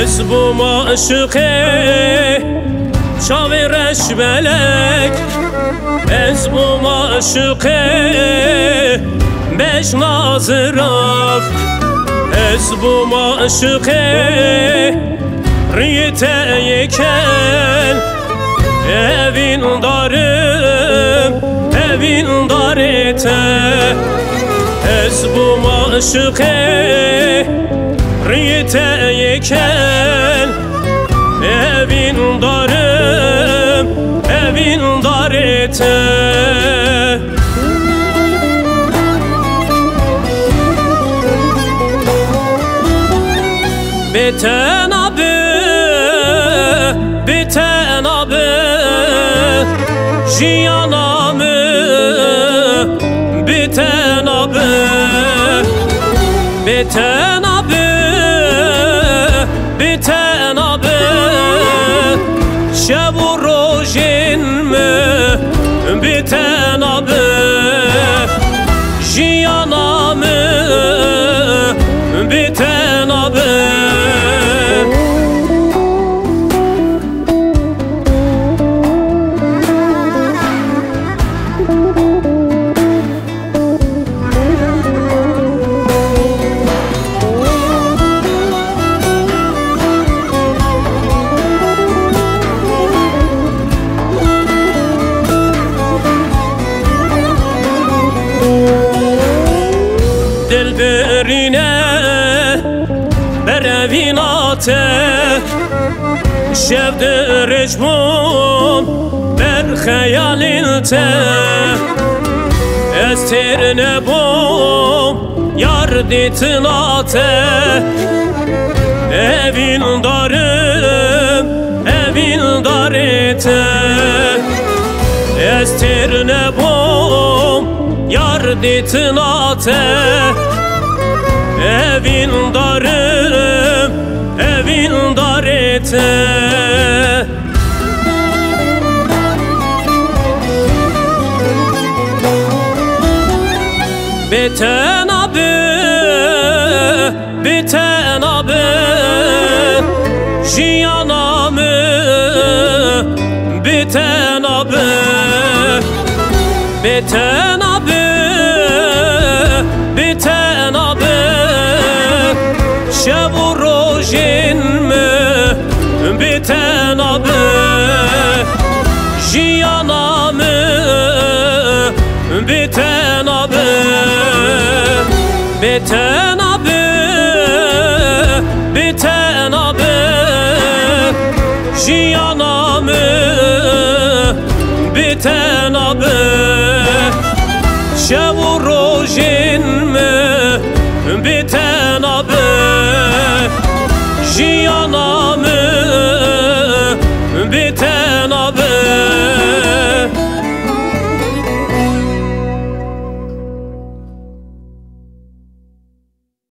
Ez bu maşuke çavireş melek, ez bu maşuke beş nazıraf, ez bu maşuke riyete yekel, evin darım evin darete, ez bu maşuke riyete yekel, evin darım evin darete. Biten abi, biten abi, jiyanamı, biten abi, biten abi, biten abi, şevu rojin mi, biten abi, jiyanamı, biten abi. Dilberine berevinate şevde recmun ber hayalinte, estirne bom yar ditinate, evin darım evin darete, estirne bom yar ditinate, evin darım evin darete. Biten abi, biten abi, jiyanamı, biten abi, biten abi, biten abi, şevu rojin mi, biten abi, jiyanamı, biten abi, biten abi, biten abi, jiyanamı, biten abi, şevu rojin mi, biten abi, jiyana